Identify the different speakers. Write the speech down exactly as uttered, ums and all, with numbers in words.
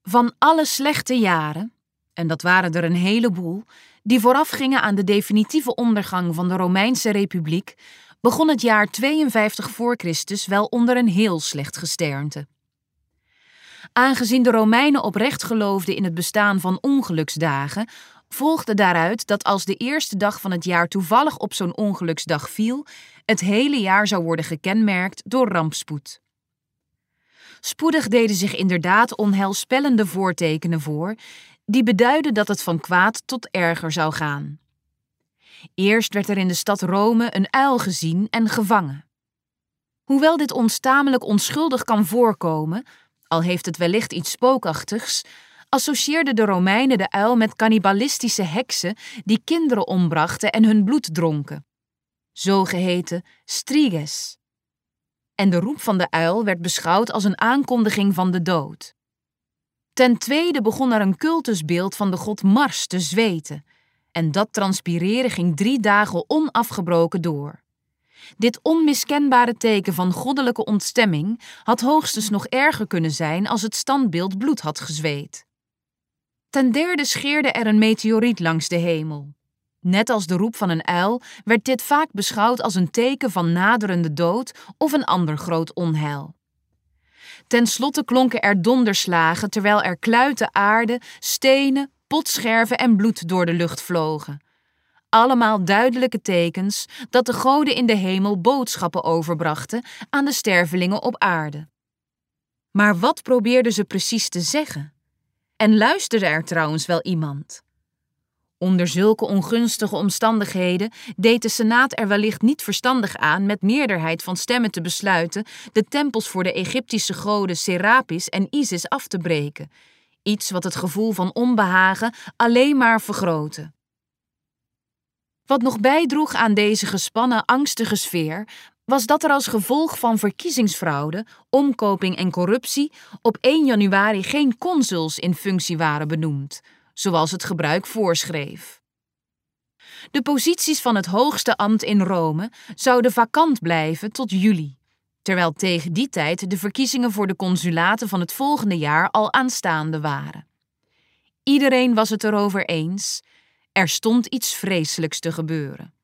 Speaker 1: Van alle slechte jaren, en dat waren er een heleboel, die voorafgingen aan de definitieve ondergang van de Romeinse Republiek, begon het jaar tweeënvijftig voor Christus wel onder een heel slecht gesternte. Aangezien de Romeinen oprecht geloofden in het bestaan van ongeluksdagen, volgde daaruit dat als de eerste dag van het jaar toevallig op zo'n ongeluksdag viel, het hele jaar zou worden gekenmerkt door rampspoed. Spoedig deden zich inderdaad onheilspellende voortekenen voor, die beduidden dat het van kwaad tot erger zou gaan. Eerst werd er in de stad Rome een uil gezien en gevangen. Hoewel dit ons tamelijk onschuldig kan voorkomen, al heeft het wellicht iets spookachtigs, associeerden de Romeinen de uil met kannibalistische heksen die kinderen ombrachten en hun bloed dronken, zogeheten striges. En de roep van de uil werd beschouwd als een aankondiging van de dood. Ten tweede begon er een cultusbeeld van de god Mars te zweten, en dat transpireren ging drie dagen onafgebroken door. Dit onmiskenbare teken van goddelijke ontstemming had hoogstens nog erger kunnen zijn als het standbeeld bloed had gezweet. Ten derde scheerde er een meteoriet langs de hemel. Net als de roep van een uil werd dit vaak beschouwd als een teken van naderende dood of een ander groot onheil. Ten slotte klonken er donderslagen terwijl er kluiten aarde, stenen, potscherven en bloed door de lucht vlogen. Allemaal duidelijke tekens dat de goden in de hemel boodschappen overbrachten aan de stervelingen op aarde. Maar wat probeerden ze precies te zeggen? En luisterde er trouwens wel iemand? Onder zulke ongunstige omstandigheden deed de Senaat er wellicht niet verstandig aan met meerderheid van stemmen te besluiten de tempels voor de Egyptische goden Serapis en Isis af te breken, iets wat het gevoel van onbehagen alleen maar vergrootte. Wat nog bijdroeg aan deze gespannen, angstige sfeer, was dat er als gevolg van verkiezingsfraude, omkoping en corruptie op één januari geen consuls in functie waren benoemd, zoals het gebruik voorschreef. De posities van het hoogste ambt in Rome zouden vakant blijven tot juli, terwijl tegen die tijd de verkiezingen voor de consulaten van het volgende jaar al aanstaande waren. Iedereen was het erover eens, er stond iets vreselijks te gebeuren.